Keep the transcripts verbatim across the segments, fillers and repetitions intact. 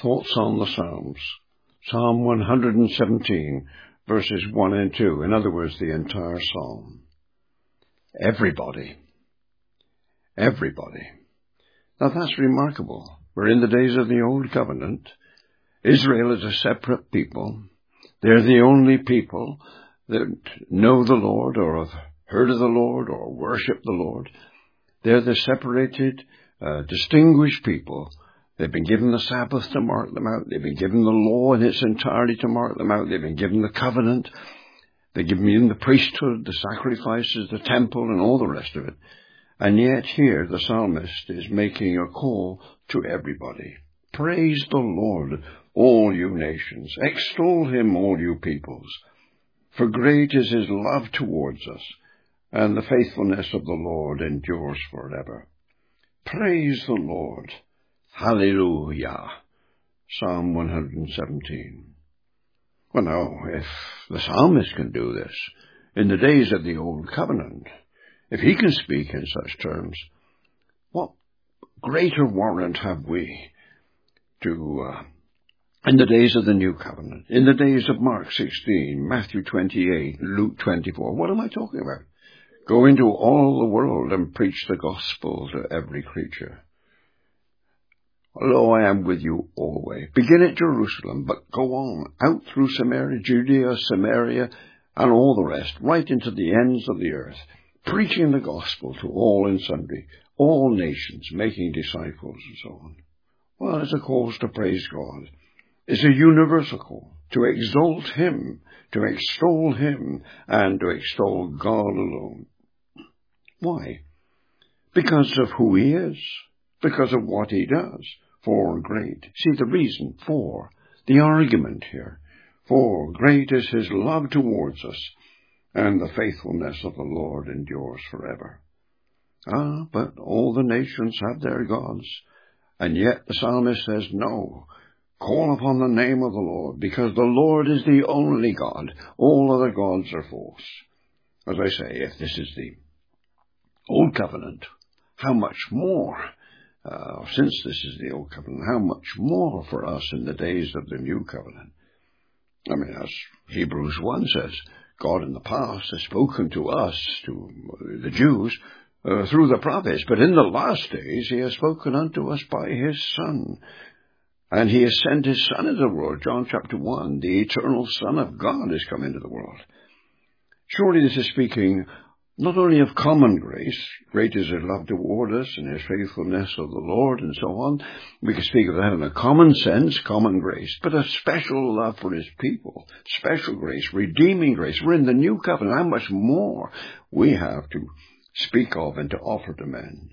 Thoughts on the Psalms. Psalm one hundred seventeen, verses one and two. In other words, the entire psalm. Everybody. Everybody. Now that's remarkable. We're in the days of the Old Covenant. Israel is a separate people. They're the only people that know the Lord or have heard of the Lord or worship the Lord. They're the separated, uh, distinguished people. They've been given the Sabbath to mark them out. They've been given the law in its entirety to mark them out. They've been given the covenant. They've been given the priesthood, the sacrifices, the temple, and all the rest of it. And yet here the psalmist is making a call to everybody. Praise the Lord, all you nations. Extol him, all you peoples. For great is his love towards us, and the faithfulness of the Lord endures forever. Praise the Lord. Hallelujah. Psalm one hundred seventeen. Well, now, if the psalmist can do this in the days of the Old Covenant, if he can speak in such terms, what greater warrant have we to, uh, in the days of the New Covenant, in the days of Mark sixteen, Matthew twenty-eight, Luke twenty-four? What am I talking about? Go into all the world and preach the gospel to every creature. Lo, I am with you always. Begin at Jerusalem, but go on, out through Samaria, Judea, Samaria, and all the rest, right into the ends of the earth, preaching the gospel to all and sundry, all nations, making disciples, and so on. Well, it's a call to praise God. It's a universal call to exalt him, to extol him, and to extol God alone. Why? Because of who he is. Because of what he does. For great. See the reason for, the argument here. For great is his love towards us, and the faithfulness of the Lord endures forever. Ah, but all the nations have their gods, and yet the psalmist says, no, call upon the name of the Lord, because the Lord is the only God. All other gods are false. As I say, if this is the Old Covenant, how much more, uh, since this is the Old Covenant, how much more for us in the days of the New Covenant? I mean, as Hebrews one says, God in the past has spoken to us, to the Jews, uh, through the prophets, but in the last days he has spoken unto us by his Son. And he has sent his Son into the world. John chapter one, the eternal Son of God has come into the world. Surely this is speaking not only of common grace, great is his love toward us and his faithfulness of the Lord and so on. We can speak of that in a common sense, common grace, but a special love for his people, special grace, redeeming grace. We're in the new covenant. How much more we have to speak of and to offer to men.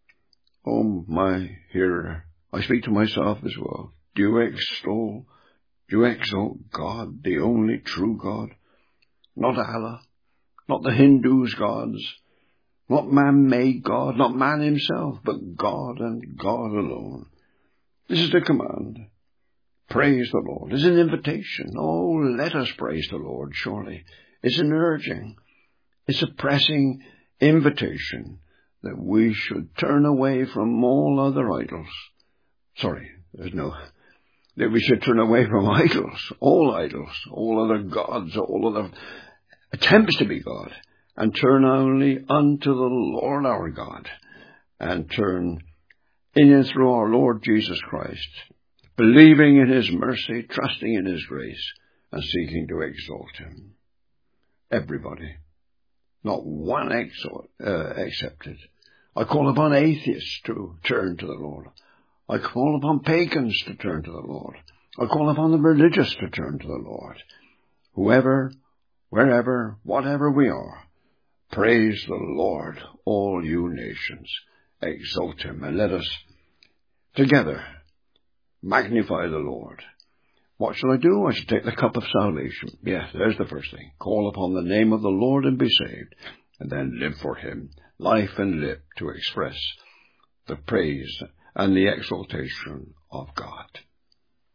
Oh, my hearer, I speak to myself as well. Do you extol, do you exalt God, the only true God? Not Allah. Not the Hindus' gods, not man-made God, not man himself, but God and God alone. This is the command. Praise the Lord. It's an invitation. Oh, let us praise the Lord, surely. It's an urging. It's a pressing invitation that we should turn away from all other idols. Sorry, there's no... That we should turn away from idols, all idols, all other gods, all other... attempts to be God, and turn only unto the Lord our God, and turn in and through our Lord Jesus Christ, believing in his mercy, trusting in his grace, and seeking to exalt him. Everybody, not one exalt, uh, accepted. I call upon atheists to turn to the Lord. I call upon pagans to turn to the Lord. I call upon the religious to turn to the Lord. Whoever, wherever, whatever we are, praise the Lord, all you nations. Exalt him, and let us together magnify the Lord. What shall I do? I shall take the cup of salvation. Yes, there's the first thing. Call upon the name of the Lord and be saved, and then live for him, life and lip to express the praise and the exaltation of God.